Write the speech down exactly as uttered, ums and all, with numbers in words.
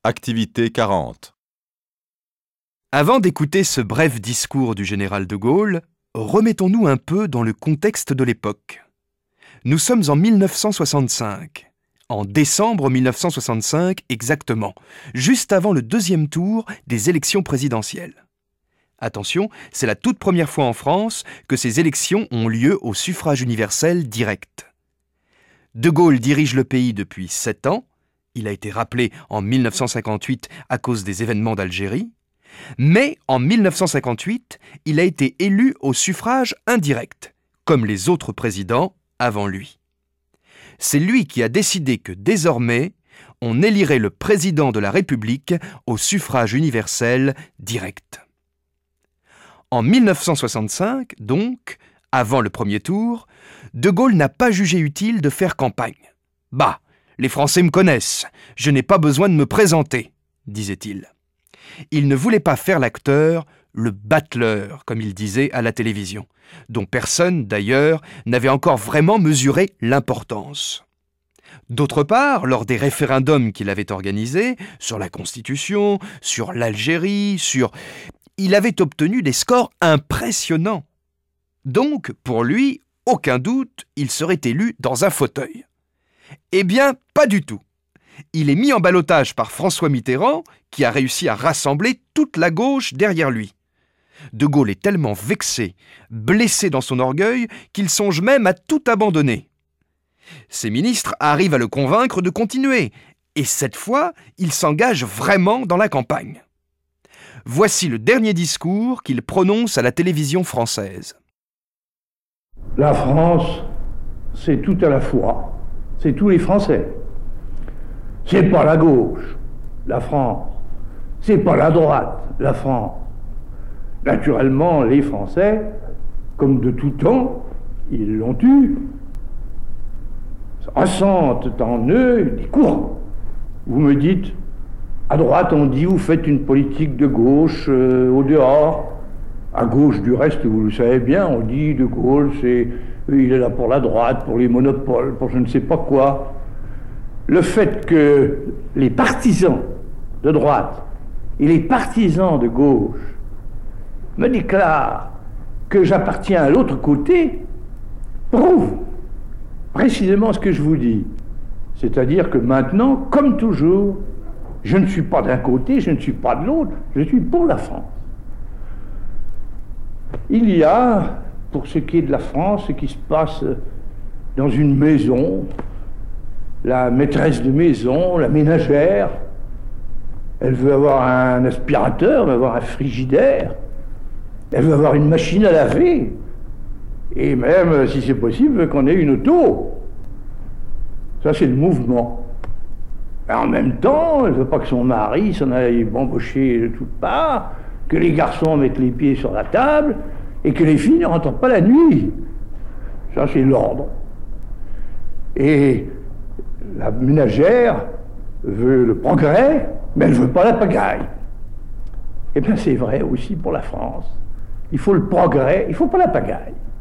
Activité quarante. Avant d'écouter ce bref discours du général de Gaulle, remettons-nous un peu dans le contexte de l'époque. Nous sommes en mille neuf cent soixante-cinq, en décembre mille neuf cent soixante-cinq exactement, juste avant le deuxième tour des élections présidentielles. Attention, c'est la toute première fois en France que ces élections ont lieu au suffrage universel direct. De Gaulle dirige le pays depuis sept ans. Il a été rappelé en mille neuf cent cinquante-huit à cause des événements d'Algérie. Mais en mille neuf cent cinquante-huit, il a été élu au suffrage indirect, comme les autres présidents avant lui. C'est lui qui a décidé que désormais, on élirait le président de la République au suffrage universel direct. En mille neuf cent soixante-cinq, donc, avant le premier tour, De Gaulle n'a pas jugé utile de faire campagne. « Bah, les Français me connaissent, je n'ai pas besoin de me présenter », disait-il. Il ne voulait pas faire l'acteur, le battleur, comme il disait à la télévision, dont personne, d'ailleurs, n'avait encore vraiment mesuré l'importance. D'autre part, lors des référendums qu'il avait organisés, sur la Constitution, sur l'Algérie, sur... il avait obtenu des scores impressionnants. Donc, pour lui, aucun doute, il serait élu dans un fauteuil. Eh bien, pas du tout. Il est mis en ballottage par François Mitterrand, qui a réussi à rassembler toute la gauche derrière lui. De Gaulle est tellement vexé, blessé dans son orgueil, qu'il songe même à tout abandonner. Ses ministres arrivent à le convaincre de continuer, et cette fois, il s'engage vraiment dans la campagne. Voici le dernier discours qu'il prononce à la télévision française. La France, c'est tout à la fois. C'est tous les Français. C'est pas la gauche, la France. C'est pas la droite, la France. Naturellement, les Français, comme de tout temps, ils l'ont eu, ressentent en eux des courants. Vous me dites, à droite, on dit, vous faites une politique de gauche euh, au dehors. À gauche, du reste, vous le savez bien, on dit De Gaulle, c'est, il est là pour la droite, pour les monopoles, pour je ne sais pas quoi. Le fait que les partisans de droite et les partisans de gauche me déclarent que j'appartiens à l'autre côté prouve précisément ce que je vous dis. C'est-à-dire que maintenant, comme toujours, je ne suis pas d'un côté, je ne suis pas de l'autre, je suis pour la France. Il y a, pour ce qui est de la France, ce qui se passe dans une maison, la maîtresse de maison, la ménagère, elle veut avoir un aspirateur, elle veut avoir un frigidaire, elle veut avoir une machine à laver, et même, si c'est possible, qu'on ait une auto. Ça, c'est le mouvement. Et en même temps, elle ne veut pas que son mari s'en aille bambocher de toutes parts, que les garçons mettent les pieds sur la table, et que les filles ne rentrent pas la nuit. Ça, c'est l'ordre. Et la ménagère veut le progrès, mais elle ne veut pas la pagaille. Eh bien, c'est vrai aussi pour la France. Il faut le progrès, il ne faut pas la pagaille.